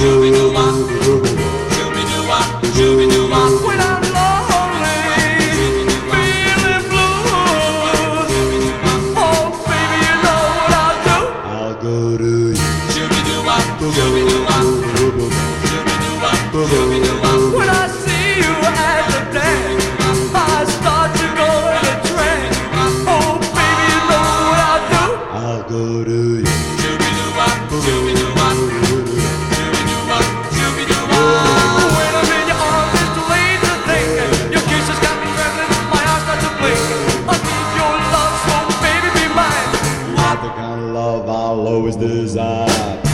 When I'm lonely, feeling blue, oh baby, you know what I'll do. I'll go to you. When I see you at the dance, I start to go in a trance. Oh baby, you know what I'll do. I'll go to you. When I'm in your arms, it's too late to think. Your kisses got me trembling, my eyes start to blink. I need your love, so baby, be mine. Not the kind of love I'll always desire.